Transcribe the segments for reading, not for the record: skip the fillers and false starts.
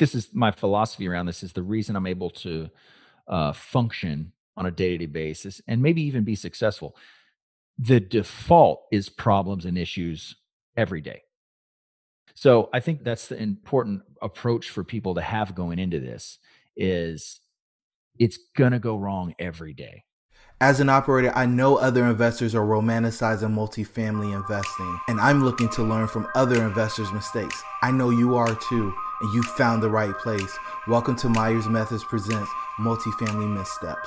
this is my philosophy around this is the reason I'm able to function on a day-to-day basis and maybe even be successful. The default is problems and issues every day. So I think that's the important approach for people to have going into this is it's going to go wrong every day. As an operator, I know other investors are romanticizing multifamily investing, and I'm looking to learn from other investors' mistakes. I know you are too, and you found the right place. Welcome to Myers Methods Presents Multifamily Missteps.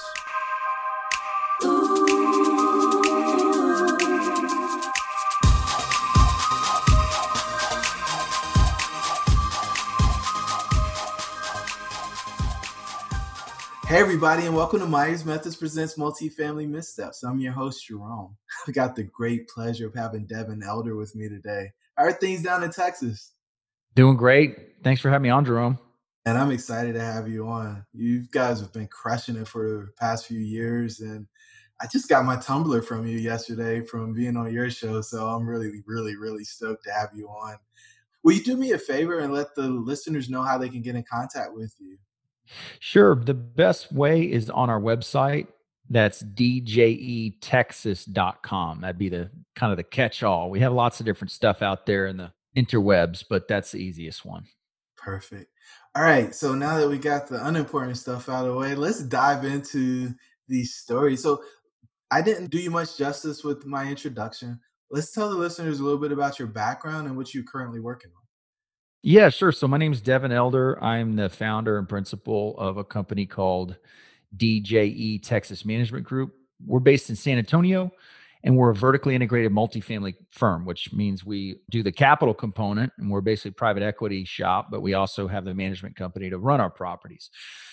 Hey everybody, and welcome to Myers Methods Presents Multifamily Missteps. I'm your host, Jerome. I got the great pleasure of having Devin Elder with me today. How are things down in Texas? Doing great. Thanks for having me on, Jerome. And I'm excited to have you on. You guys have been crushing it for the past few years, and I just got my tumbler from you yesterday from being on your show, so I'm really stoked to have you on. Will you do me a favor and let the listeners know how they can get in contact with you? Sure. The best way is on our website. That's djetexas.com. That'd be the kind of the catch-all. We have lots of different stuff out there in the interwebs, but that's the easiest one. Perfect. All right. So now that we got the unimportant stuff out of the way, let's dive into these stories. So I didn't do you much justice with my introduction. Let's tell the listeners a little bit about your background and what you're currently working on. Yeah, sure. So my name is Devin Elder. I'm the founder and principal of a company called DJE Texas Management Group. We're based in San Antonio, and we're a vertically integrated multifamily firm, which means we do the capital component, and we're basically a private equity shop, but we also have the management company to run our properties.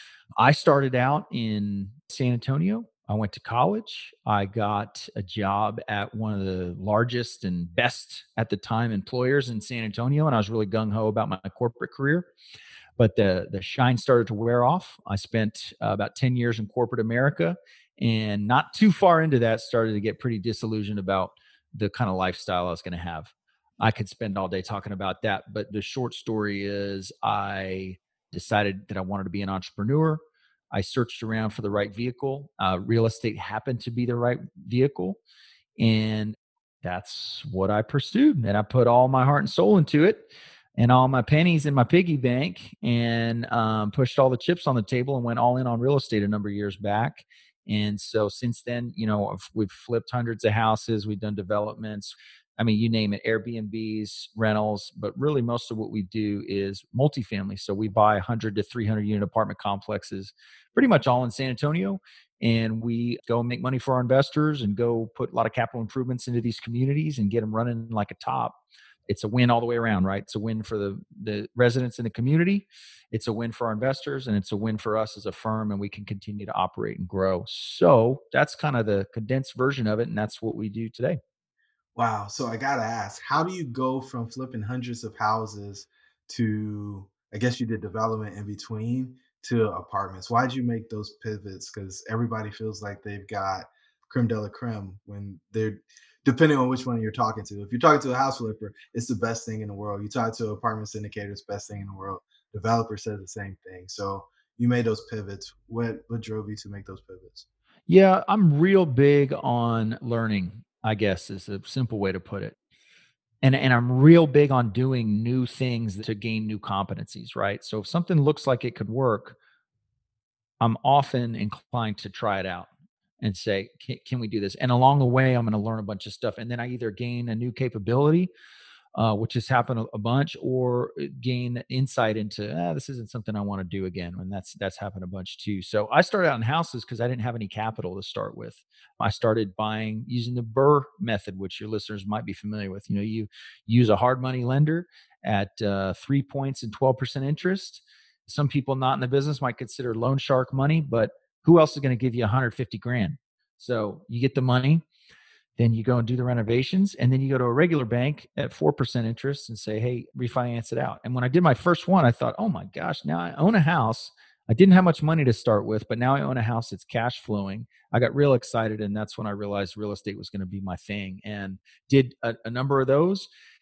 I started out in San Antonio. I went to college. I got a job at one of the largest and best at the time employers in San Antonio, and I was really gung ho about my corporate career. But the shine started to wear off. I spent about 10 years in corporate America, and not too far into that, started to get pretty disillusioned about the kind of lifestyle I was going to have. I could spend all day talking about that, but the short story is I decided that I wanted to be an entrepreneur. I searched around for the right vehicle. Real estate happened to be the right vehicle. And that's what I pursued. And I put all my heart and soul into it and all my pennies in my piggy bank and pushed all the chips on the table and went all in on real estate a number of years back. And so since then, we've flipped hundreds of houses. We've done developments. I mean, you name it, Airbnbs, rentals, but really most of what we do is multifamily. So we buy 100 to 300 unit apartment complexes, pretty much all in San Antonio. And we go make money for our investors and go put a lot of capital improvements into these communities and get them running like a top. It's a win all the way around, right? It's a win for the residents in the community. It's a win for our investors, and it's a win for us as a firm, and we can continue to operate and grow. So that's kind of the condensed version of it, and that's what we do today. Wow. So I got to ask, how do you go from flipping hundreds of houses to, I guess you did development in between, to apartments? Why did you make those pivots? Because everybody feels like they've got creme de la creme when they're, depending on which one you're talking to. If you're talking to a house flipper, it's the best thing in the world. You talk to an apartment syndicator, it's the best thing in the world. Developer says the same thing. So you made those pivots. What drove you to make those pivots? Yeah, I'm real big on learning, I guess is a simple way to put it. And I'm real big on doing new things to gain new competencies, right? So if something looks like it could work, I'm often inclined to try it out and say, can we do this? And along the way, I'm going to learn a bunch of stuff. And then I either gain a new capability, which has happened a bunch, or gain insight into this isn't something I want to do again. And that's happened a bunch too. So I started out in houses because I didn't have any capital to start with. I started buying using the Burr method, which your listeners might be familiar with. You use a hard money lender at 3 points and 12% interest. Some people not in the business might consider loan shark money, but who else is going to give you 150 grand? So you get the money, then you go and do the renovations, and then you go to a regular bank at 4% interest and say, hey, refinance it out. And when I did my first one, I thought, oh my gosh, now I own a house. I didn't have much money to start with, but now I own a house that's cash flowing. I got real excited, and that's when I realized real estate was going to be my thing, and did a number of those.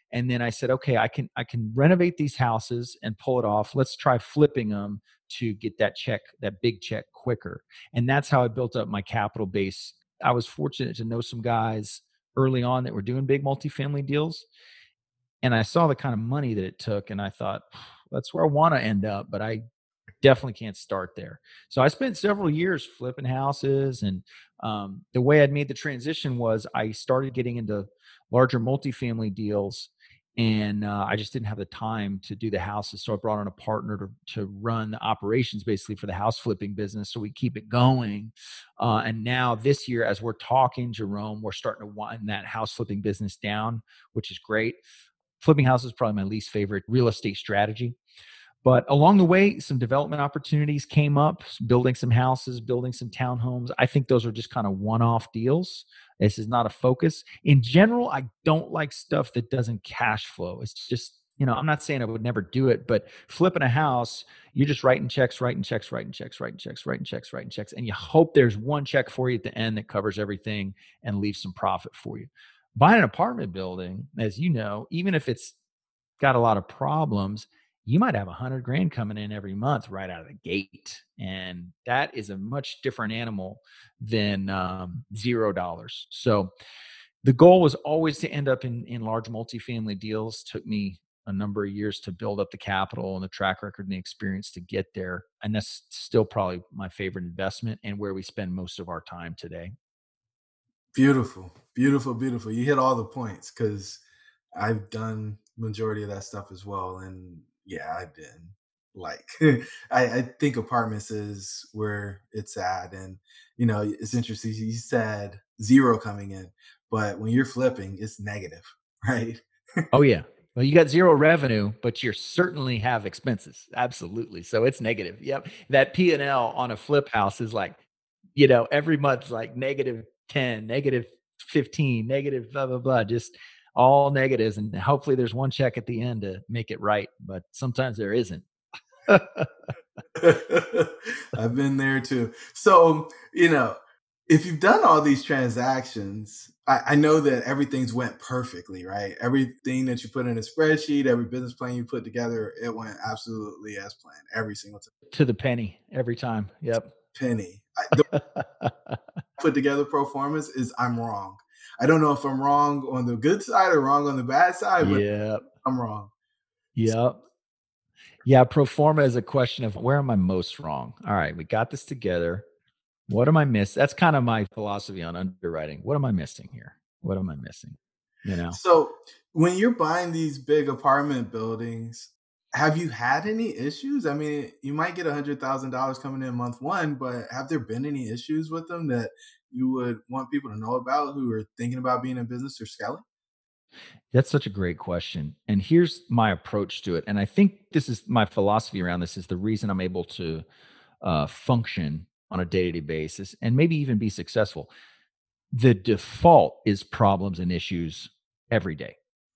And then I said, okay, I can renovate these houses and pull it off. Let's try flipping them to get that check, that big check quicker. And that's how I built up my capital base. I was fortunate to know some guys early on that were doing big multifamily deals. And I saw the kind of money that it took. And I thought, that's where I want to end up. But I definitely can't start there. So I spent several years flipping houses, and the way I'd made the transition was I started getting into larger multifamily deals, and I just didn't have the time to do the houses. So I brought on a partner to run the operations basically for the house flipping business, so we keep it going. And now this year, as we're talking, Jerome, we're starting to wind that house flipping business down, which is great. Flipping houses is probably my least favorite real estate strategy, but along the way, some development opportunities came up, building some houses, building some townhomes. I think those are just kind of one off deals. This is not a focus. In general, I don't like stuff that doesn't cash flow. It's just, I'm not saying I would never do it, but flipping a house, you're just writing checks, writing checks, writing checks, writing checks, writing checks, writing checks. And you hope there's one check for you at the end that covers everything and leaves some profit for you. Buying an apartment building, as you know, even if it's got a lot of problems, you might have 100 grand coming in every month right out of the gate. And that is a much different animal than $0. So the goal was always to end up in large multifamily deals. Took me a number of years to build up the capital and the track record and the experience to get there. And that's still probably my favorite investment and where we spend most of our time today. Beautiful, beautiful, beautiful. You hit all the points because I've done majority of that stuff as well, and yeah, I've been like, I think apartments is where it's at, and it's interesting. You said zero coming in, but when you're flipping, it's negative, right? Oh yeah. Well, you got zero revenue, but you certainly have expenses. Absolutely. So it's negative. Yep. That P&L on a flip house is like, every month's like negative 10, negative 15, negative blah, blah, blah, just all negatives. And hopefully there's one check at the end to make it right. But sometimes there isn't. I've been there too. So, if you've done all these transactions, I know that everything's went perfectly, right? Everything that you put in a spreadsheet, every business plan you put together, it went absolutely as planned every single time. To the penny every time. Yep. Penny. The put together pro formas is I'm wrong. I don't know if I'm wrong on the good side or wrong on the bad side, but Yep. I'm wrong. Yep. Yeah, pro forma is a question of where am I most wrong? All right, we got this together. What am I missing? That's kind of my philosophy on underwriting. What am I missing here? What am I missing? You know? So when you're buying these big apartment buildings, have you had any issues? I mean, you might get $100,000 coming in month one, but have there been any issues with them that you would want people to know about who are thinking about being in business or scaling? That's such a great question. And here's my approach to it. And I think this is my philosophy around this is the reason I'm able to function on a day-to-day basis and maybe even be successful. The default is problems and issues every day.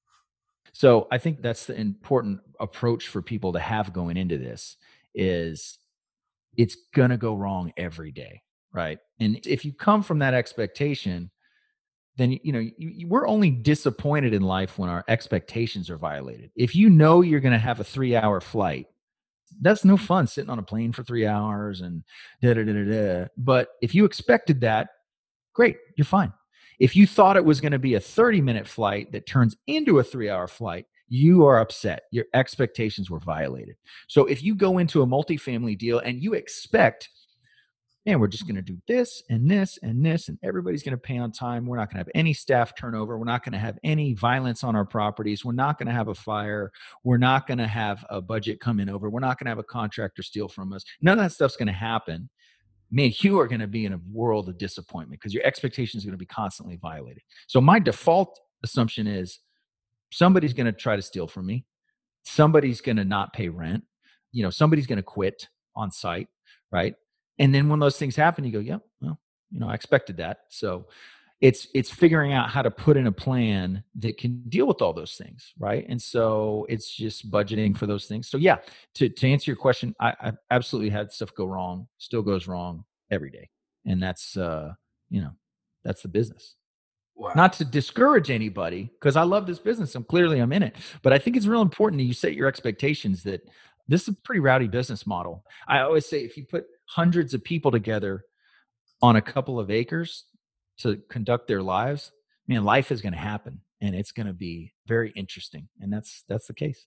So I think that's the important approach for people to have going into this is it's going to go wrong every day, right? And if you come from that expectation, then we're only disappointed in life when our expectations are violated. If you know you're going to have a 3-hour flight, that's no fun sitting on a plane for 3 hours and da da da da da. But if you expected that, great, you're fine. If you thought it was going to be a 30-minute flight that turns into a 3-hour flight, you are upset. Your expectations were violated. So if you go into a multifamily deal and you expect, man, we're just going to do this and this and this, and everybody's going to pay on time. We're not going to have any staff turnover. We're not going to have any violence on our properties. We're not going to have a fire. We're not going to have a budget come in over. We're not going to have a contractor steal from us. None of that stuff's going to happen. Man, you are going to be in a world of disappointment because your expectations are going to be constantly violated. So my default assumption is somebody's going to try to steal from me. Somebody's going to not pay rent. Somebody's going to quit on site, right? And then when those things happen, you go, yeah, well, I expected that. So it's figuring out how to put in a plan that can deal with all those things, right? And so it's just budgeting for those things. So yeah, to answer your question, I've absolutely had stuff go wrong, still goes wrong every day. And that's that's the business. Wow. Not to discourage anybody, because I love this business. I'm in it. But I think it's real important that you set your expectations that this is a pretty rowdy business model. I always say if you put hundreds of people together on a couple of acres to conduct their lives, man, life is going to happen and it's going to be very interesting. And that's the case.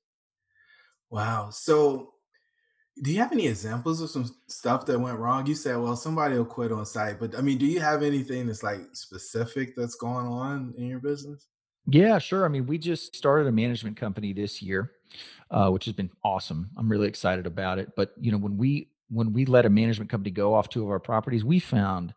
Wow. So, do you have any examples of some stuff that went wrong? You said, well, somebody will quit on site, but I mean, do you have anything that's like specific that's going on in your business? Yeah, sure. I mean, we just started a management company this year, which has been awesome. I'm really excited about it. But when we let a management company go off two of our properties, we found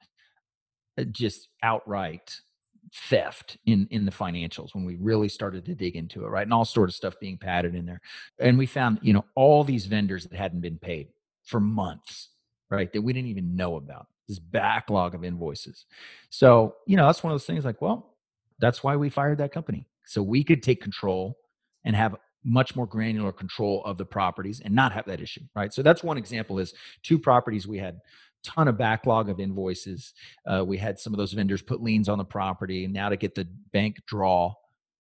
just outright theft in the financials when we really started to dig into it, right? And all sort of stuff being padded in there. And we found, all these vendors that hadn't been paid for months, right? That we didn't even know about. This backlog of invoices. So, that's one of those things like, well, that's why we fired that company. So we could take control and have much more granular control of the properties and not have that issue, right? So that's one example is two properties we had ton of backlog of invoices. We had some of those vendors put liens on the property, and now to get the bank draw,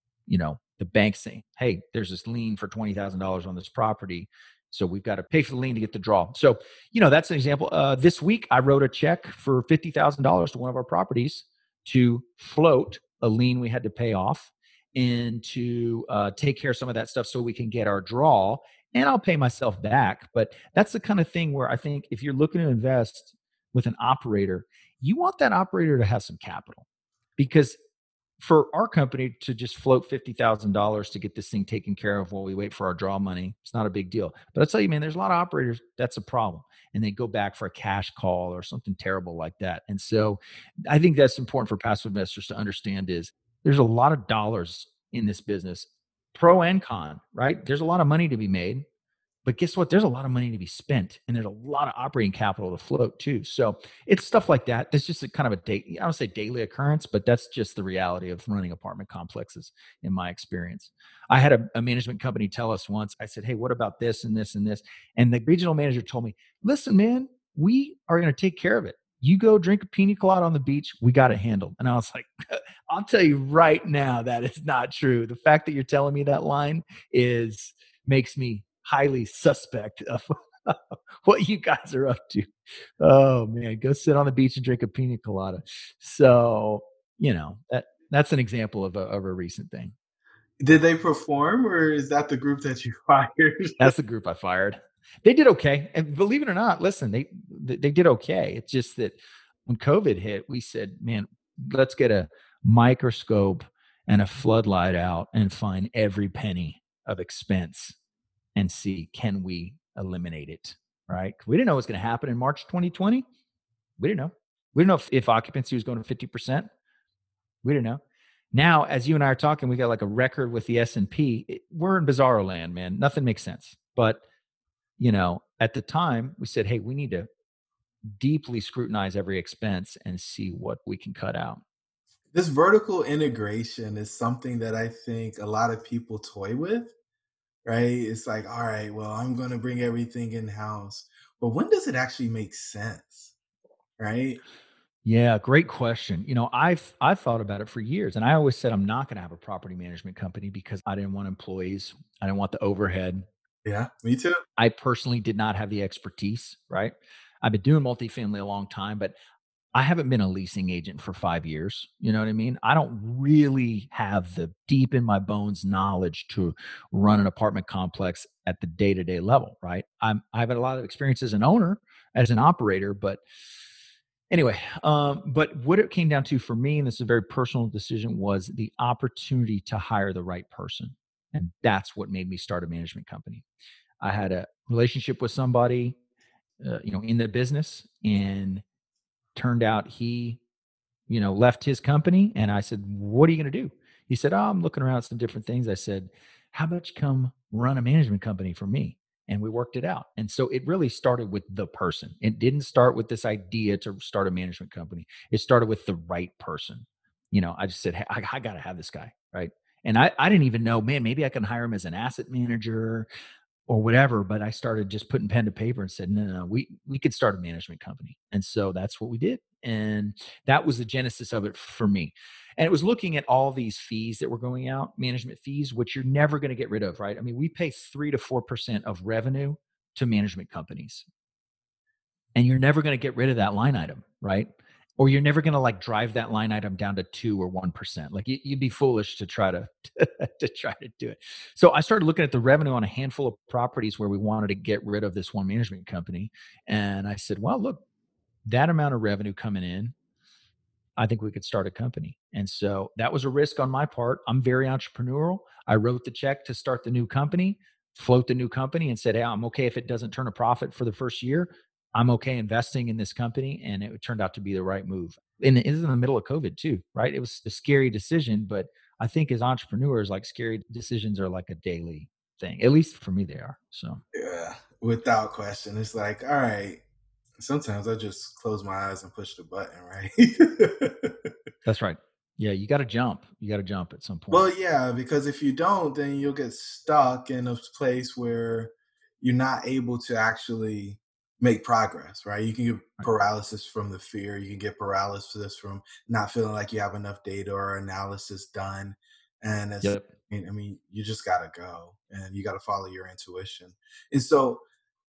the bank saying, "Hey, there's this lien for $20,000 on this property, so we've got to pay for the lien to get the draw." So, that's an example. This week, I wrote a check for $50,000 to one of our properties to float a lien we had to pay off and to take care of some of that stuff so we can get our draw and I'll pay myself back. But that's the kind of thing where I think if you're looking to invest with an operator, you want that operator to have some capital because for our company to just float $50,000 to get this thing taken care of while we wait for our draw money, it's not a big deal. But I'll tell you, man, there's a lot of operators that's a problem. And they go back for a cash call or something terrible like that. And so I think that's important for passive investors to understand is there's a lot of dollars in this business, pro and con, right? There's a lot of money to be made. But guess what? There's a lot of money to be spent, and there's a lot of operating capital to float too. So it's stuff like that. That's just a kind of a day. I don't say daily occurrence, but that's just the reality of running apartment complexes, in my experience. I had a management company tell us once. I said, "Hey, what about this and this and this?" And the regional manager told me, "Listen, man, we are going to take care of it. You go drink a pina colada on the beach. We got it handled." And I was like, "I'll tell you right now, that is not true. The fact that you're telling me that line is makes me highly suspect of what you guys are up to." Oh man, go sit on the beach and drink a pina colada. So, that's an example of a recent thing. Did they perform, or is that the group that you fired? That's the group I fired. They did okay. And believe it or not, listen, they did okay. It's just that when COVID hit, we said, man, let's get a microscope and a floodlight out and find every penny of expense and see can we eliminate it, right? We didn't know what was going to happen in March 2020. We didn't know. We didn't know if occupancy was going to 50%. We didn't know. Now, as you and I are talking, we got like a record with the S&P. We're in bizarro land, man. Nothing makes sense. But, at the time, we said, hey, we need to deeply scrutinize every expense and see what we can cut out. This vertical integration is something that I think a lot of people toy with, right? It's like, all right, well, I'm going to bring everything in house. But when does it actually make sense, right? Yeah, great question. I've thought about it for years, and I always said I'm not going to have a property management company because I didn't want employees. I didn't want the overhead. Yeah, me too. I personally did not have the expertise, right? I've been doing multifamily a long time, but I haven't been a leasing agent for 5 years. You know what I mean? I don't really have the deep in my bones knowledge to run an apartment complex at the day-to-day level, right? I've had a lot of experience as an owner, as an operator, but anyway, but what it came down to for me, and this is a very personal decision, was the opportunity to hire the right person. And that's what made me start a management company. I had a relationship with somebody, in the business, and turned out he, left his company. And I said, "What are you going to do?" He said, "Oh, I'm looking around at some different things." I said, "How about you come run a management company for me?" And we worked it out. And so it really started with the person. It didn't start with this idea to start a management company. It started with the right person. I just said, "Hey, I got to have this guy." Right. And I didn't even know, man, maybe I can hire him as an asset manager or whatever. But I started just putting pen to paper and said, no, no, no, we could start a management company. And so that's what we did. And that was the genesis of it for me. And it was looking at all these fees that were going out, management fees, which you're never going to get rid of, right? I mean, we pay 3 to 4% of revenue to management companies, and you're never going to get rid of that line item, right? Or you're never going to like drive that line item down to 2 or 1%. Like you'd be foolish to try to to try to do it. So I started looking at the revenue on a handful of properties where we wanted to get rid of this one management company, and I said, well, look, that amount of revenue coming in, I think we could start a company. And so that was a risk on my part. I'm very entrepreneurial. I wrote the check to start the new company, float the new company, and said, hey, I'm okay if it doesn't turn a profit for the first year. I'm okay investing in this company. And it turned out to be the right move. And it is in the middle of COVID too, right? It was a scary decision, but I think as entrepreneurs, like scary decisions are like a daily thing. At least for me, they are. So Yeah, without question. It's like, all right, sometimes I just close my eyes and push the button, right? that's right. Yeah, you got to jump. You got to jump at some point. Well, yeah, because if you don't, then you'll get stuck in a place where you're not able to actually make progress, right? You can get Right. paralysis from the fear. You can get paralysis from not feeling like you have enough data or analysis done. And it's, Yep. I mean, you just got to go and you got to follow your intuition. And so,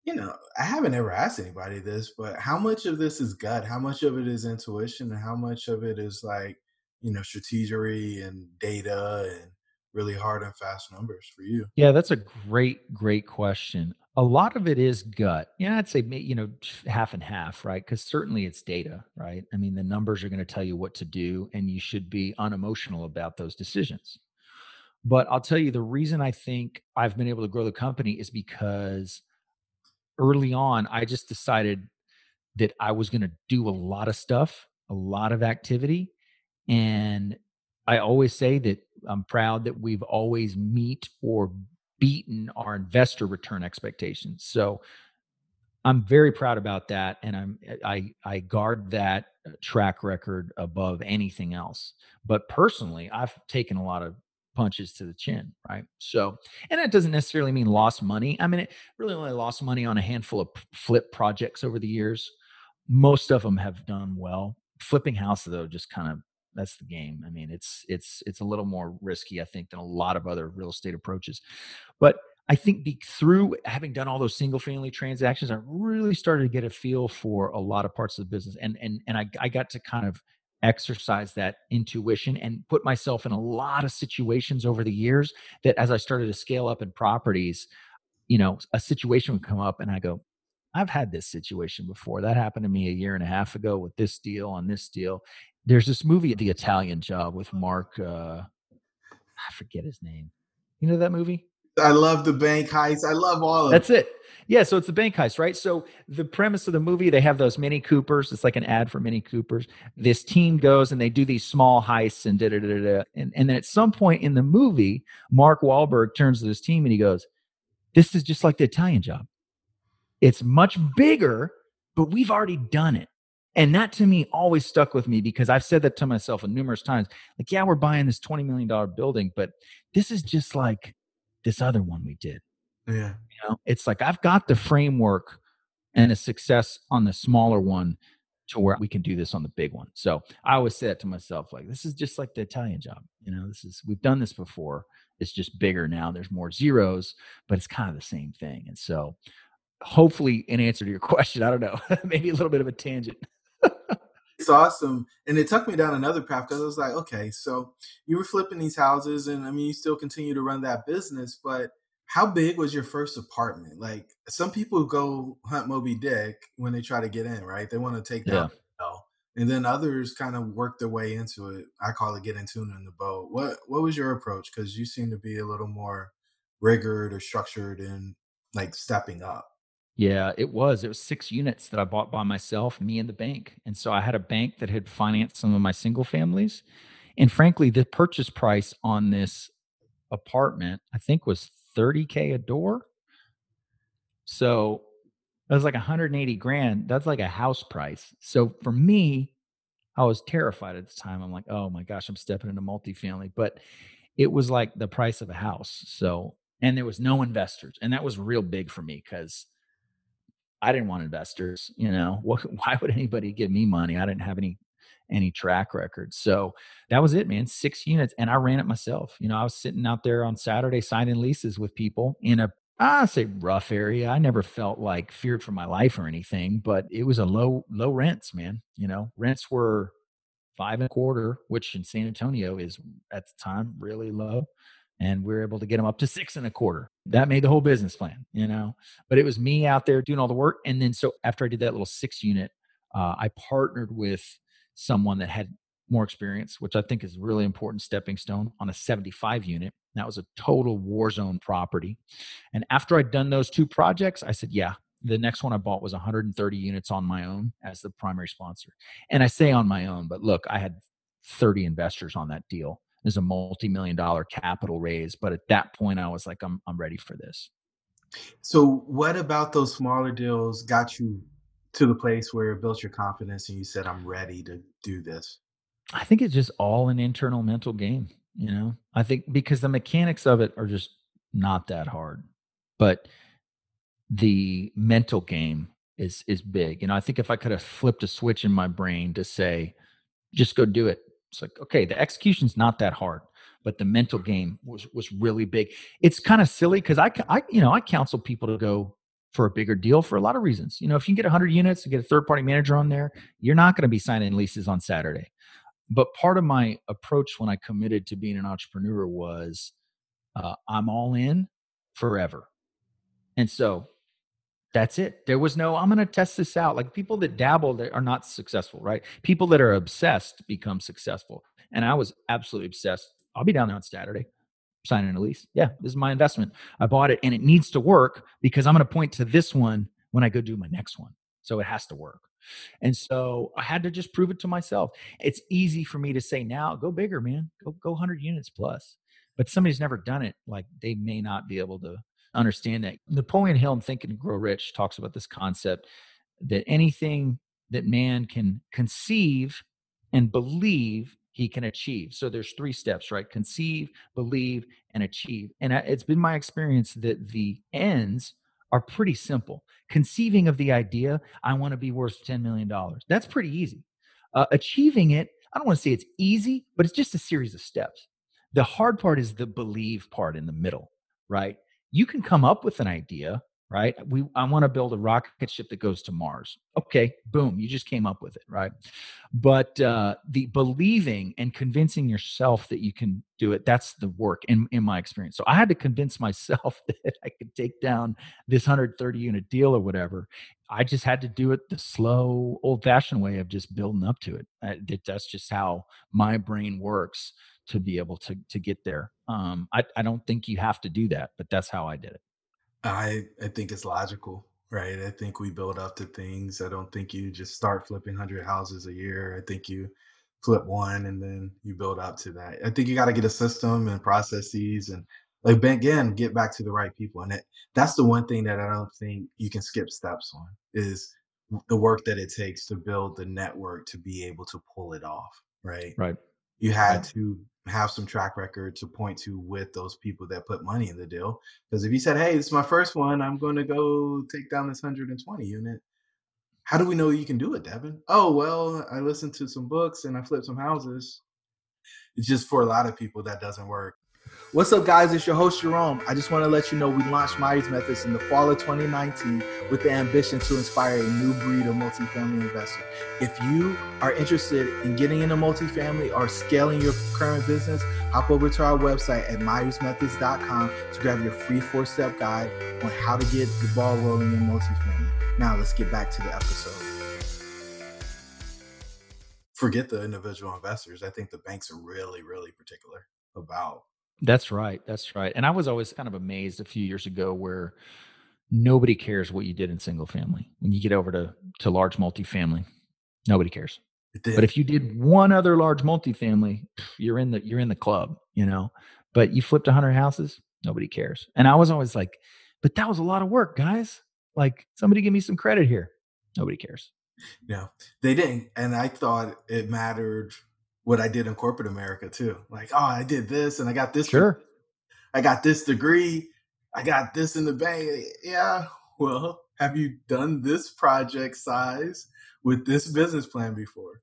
I haven't ever asked anybody this, but how much of this is gut? How much of it is intuition? And how much of it is like, strategery and data and really hard and fast numbers for you? Yeah, that's a great, great question. A lot of it is gut. Yeah, I'd say half and half, right? Because certainly it's data, right? I mean, the numbers are going to tell you what to do, and you should be unemotional about those decisions. But I'll tell you the reason I think I've been able to grow the company is because early on, I just decided that I was going to do a lot of stuff, a lot of activity, and I always say that I'm proud that we've always meet or beaten our investor return expectations. So I'm very proud about that, and I guard that track record above anything else. But personally, I've taken a lot of punches to the chin, right? So, and that doesn't necessarily mean lost money. I mean, it really only lost money on a handful of flip projects over the years. Most of them have done well. Flipping houses, though, just kind of that's the game. I mean, it's a little more risky, I think, than a lot of other real estate approaches. But I think through having done all those single family transactions, I really started to get a feel for a lot of parts of the business, and I got to kind of exercise that intuition and put myself in a lot of situations over the years that as I started to scale up in properties, a situation would come up and I go, I've had this situation before. That happened to me a year and a half ago with this deal on this deal. There's this movie, The Italian Job, with Mark. I forget his name. You know that movie? I love the bank heist. I love all of That's it. Yeah, so it's the bank heist, right? So the premise of the movie, they have those Mini Coopers. It's like an ad for Mini Coopers. This team goes and they do these small heists and da da da da. And then at some point in the movie, Mark Wahlberg turns to this team and he goes, "This is just like the Italian Job. It's much bigger, but we've already done it." And that to me always stuck with me because I've said that to myself numerous times. Like, yeah, we're buying this $20 million building, but this is just like this other one we did. it. Yeah. It's like I've got the framework and a success on the smaller one to where we can do this on the big one. So I always say that to myself, like, this is just like the Italian Job. We've done this before. It's just bigger now. There's more zeros, but it's kind of the same thing. And so hopefully in answer to your question, I don't know, maybe a little bit of a tangent. It's awesome. And it took me down another path because I was like, okay, so you were flipping these houses and I mean, you still continue to run that business, but how big was your first apartment? Like some people go hunt Moby Dick when they try to get in, right? They want to take down Yeah. the bell. And then others kind of work their way into it. I call it getting tuna in the boat. What was your approach? Because you seem to be a little more rigored or structured and like stepping up. Yeah, it was. It was 6 units that I bought by myself, me and the bank. And so I had a bank that had financed some of my single families. And frankly, the purchase price on this apartment, I think was 30K a door. So that was like 180 grand. That's like a house price. So for me, I was terrified at the time. I'm like, oh my gosh, I'm stepping into multifamily. But it was like the price of a house. So, and there was no investors. And that was real big for me because I didn't want investors. Why would anybody give me money? I didn't have any any track record. So that was it, man. 6 units. And I ran it myself. I was sitting out there on Saturday signing leases with people in a, I say rough area. I never felt like feared for my life or anything, but it was a low rents, man. Rents were five and a quarter, which in San Antonio is at the time really low. And we were able to get them up to six and a quarter. That made the whole business plan. But it was me out there doing all the work. And then so after I did that little 6 unit, I partnered with someone that had more experience, which I think is a really important stepping stone on a 75 unit. That was a total war zone property. And after I'd done those two projects, I said, yeah, the next one I bought was 130 units on my own as the primary sponsor. And I say on my own, but look, I had 30 investors on that deal. It was a multi-million-dollar capital raise. But at that point, I was like, I'm ready for this. So what about those smaller deals got you to the place where it built your confidence and you said, I'm ready to do this? I think it's just all an internal mental game. I think because the mechanics of it are just not that hard. But the mental game is big. I think if I could have flipped a switch in my brain to say, just go do it. It's like, okay, the execution's not that hard, but the mental game was really big. It's kind of silly because I counsel people to go for a bigger deal for a lot of reasons. If you can get 100 units and get a third party manager on there, you're not going to be signing leases on Saturday. But part of my approach when I committed to being an entrepreneur was I'm all in forever. And so that's it. There was no, I'm going to test this out. Like people that dabble, they are not successful, right? People that are obsessed become successful. And I was absolutely obsessed. I'll be down there on Saturday signing a lease. Yeah, this is my investment. I bought it and it needs to work because I'm going to point to this one when I go do my next one. So it has to work. And so I had to just prove it to myself. It's easy for me to say now, go bigger, man. Go 100 units plus. But somebody's never done it, like they may not be able to understand that. Napoleon Hill in Think and Grow Rich talks about this concept that anything that man can conceive and believe he can achieve. So there's three steps, right? Conceive, believe, and achieve. And it's been my experience that the ends are pretty simple. Conceiving of the idea, I want to be worth $10 million. That's pretty easy. Achieving it, I don't want to say it's easy, but it's just a series of steps. The hard part is the believe part in the middle, right? You can come up with an idea, right? I want to build a rocket ship that goes to Mars. Okay, boom, you just came up with it, right? But the believing and convincing yourself that you can do it, that's the work in my experience. So I had to convince myself that I could take down this 130 unit deal or whatever. I just had to do it the slow, old fashioned way of just building up to it. That's just how my brain works to be able to get there. I don't think you have to do that, but that's how I did it. I think it's logical, right? I think we build up to things. I don't think you just start flipping 100 houses a year. I think you flip one and then you build up to that. I think you got to get a system and processes and like again, get back to the right people. And that's the one thing that I don't think you can skip steps on is the work that it takes to build the network to be able to pull it off, right? Right. You Right. had to have some track record to point to with those people that put money in the deal. Because if you said, "Hey, this is my first one. I'm going to go take down this 120 unit," how do we know you can do it, Devin? Oh, well, I listened to some books and I flipped some houses. It's just for a lot of people that doesn't work. What's up, guys? It's your host, Jerome. I just want to let you know we launched Myers Methods in the fall of 2019 with the ambition to inspire a new breed of multifamily investor. If you are interested in getting into multifamily or scaling your current business, hop over to our website at myersmethods.com to grab your free 4-step guide on how to get the ball rolling in multifamily. Now, let's get back to the episode. Forget the individual investors. I think the banks are really, really particular about. That's right. That's right. And I was always kind of amazed a few years ago where nobody cares what you did in single family. When you get over to large multifamily, nobody cares. But if you did one other large multifamily, you're in the club. But you flipped 100 houses, nobody cares. And I was always like, but that was a lot of work, guys. Like somebody give me some credit here. Nobody cares. No, they didn't. And I thought it mattered what I did in corporate America too. Like, oh, I did this and I got this. Sure. I got this degree. I got this in the bank. Yeah. Well, have you done this project size with this business plan before?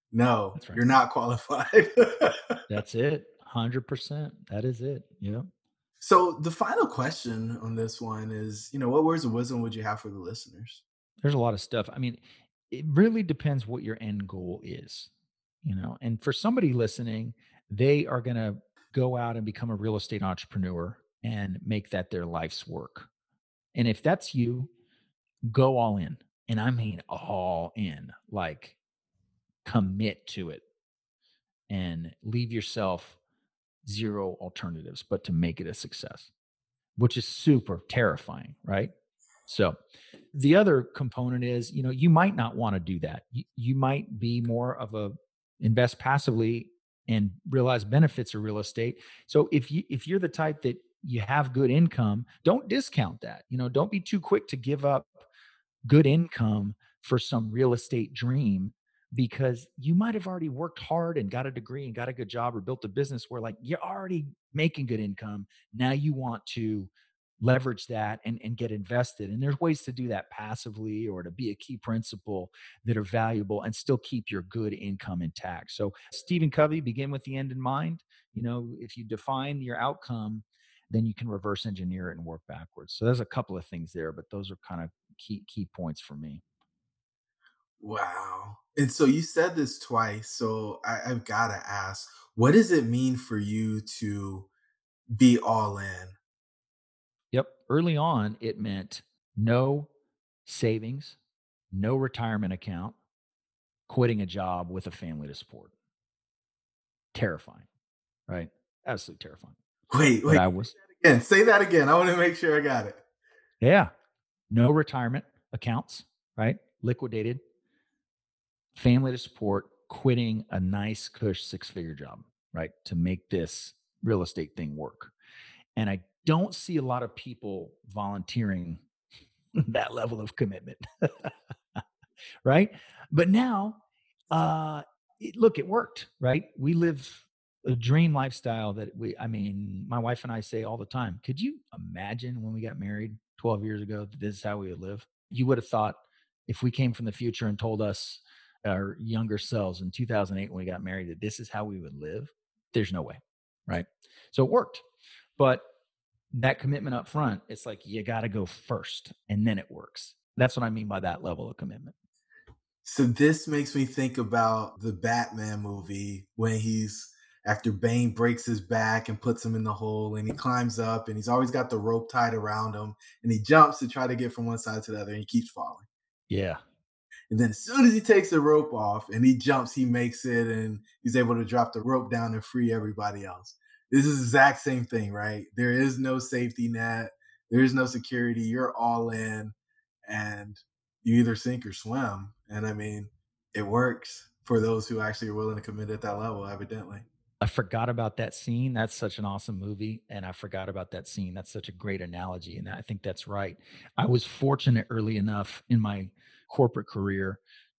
no, That's right. you're not qualified. That's it. 100%. That is it. Yeah. So the final question on this one is, what words of wisdom would you have for the listeners? There's a lot of stuff. I mean, it really depends what your end goal is, And for somebody listening, they are going to go out and become a real estate entrepreneur and make that their life's work. And if that's you, go all in. And I mean all in, like commit to it and leave yourself zero alternatives, but to make it a success, which is super terrifying, right? So the other component is, you might not want to do that. You might be more of a invest passively and realize benefits of real estate. So if you're the type that you have good income, don't discount that. Don't be too quick to give up good income for some real estate dream, because you might have already worked hard and got a degree and got a good job or built a business where like you're already making good income. Now you want to leverage that and get invested. And there's ways to do that passively or to be a key principal that are valuable and still keep your good income intact. So Stephen Covey, begin with the end in mind. If you define your outcome, then you can reverse engineer it and work backwards. So there's a couple of things there, but those are kind of key points for me. Wow. And so you said this twice. So I've got to ask, what does it mean for you to be all in? Yep. Early on, it meant no savings, no retirement account, quitting a job with a family to support. Terrifying, right? Absolutely terrifying. Wait, But I was, again. Say that again. I want to make sure I got it. yeah, no retirement accounts, right? Liquidated, family to support, quitting a nice cush 6-figure job, right? To make this real estate thing work. And I don't see a lot of people volunteering that level of commitment. Right. But now, look, it worked, right? We live a dream lifestyle that my wife and I say all the time. Could you imagine when we got married 12 years ago that this is how we would live? You would have thought, if we came from the future and told us, our younger selves in 2008 when we got married, that this is how we would live, there's no way. Right. So it worked. But that commitment up front, it's like you got to go first and then it works. That's what I mean by that level of commitment. So this makes me think about the Batman movie when after Bane breaks his back and puts him in the hole and he climbs up and he's always got the rope tied around him and he jumps to try to get from one side to the other and he keeps falling. Yeah. And then as soon as he takes the rope off and he jumps, he makes it and he's able to drop the rope down and free everybody else. This is the exact same thing, right? There is no safety net. There is no security. You're all in and you either sink or swim. And I mean, it works for those who actually are willing to commit at that level, evidently. I forgot about that scene. That's such an awesome movie. And I forgot about that scene. That's such a great analogy. And I think that's right. I was fortunate early enough in my corporate career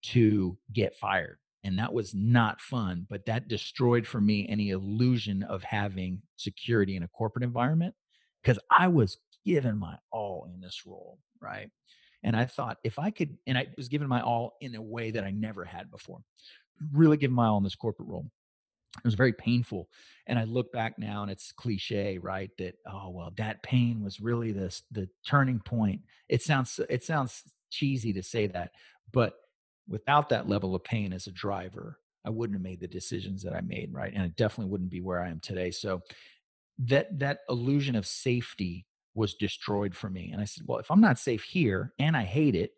to get fired. And that was not fun, but that destroyed for me any illusion of having security in a corporate environment because I was giving my all in this role. Right. And I thought if I could, and I was giving my all in a way that I never had before, really giving my all in this corporate role. It was very painful. And I look back now and it's cliche, right? That, oh, well, that pain was really the turning point. It sounds cheesy to say that, but without that level of pain as a driver, I wouldn't have made the decisions that I made, right? And I definitely wouldn't be where I am today. So that illusion of safety was destroyed for me. And I said, well, if I'm not safe here and I hate it,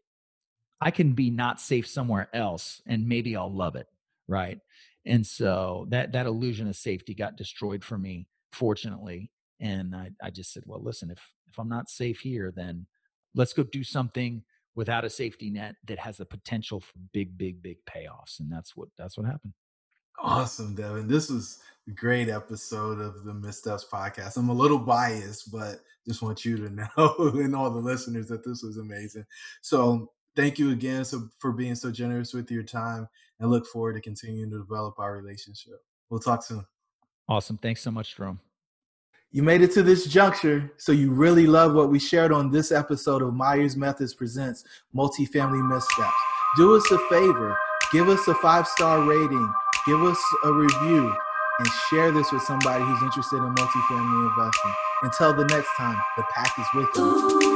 I can be not safe somewhere else and maybe I'll love it. Right. And so that illusion of safety got destroyed for me, fortunately. And I just said, well, listen, if I'm not safe here, then let's go do something without a safety net that has the potential for big, big, big payoffs. And that's what happened. Awesome, Devin. This was a great episode of the Missteps podcast. I'm a little biased, but just want you to know and all the listeners that this was amazing. So thank you again for being so generous with your time and look forward to continuing to develop our relationship. We'll talk soon. Awesome. Thanks so much, Jerome. You made it to this juncture, so you really love what we shared on this episode of Myers Methods Presents Multifamily Missteps. Do us a favor. Give us a 5-star rating. Give us a review. And share this with somebody who's interested in multifamily investing. Until the next time, the pack is with you.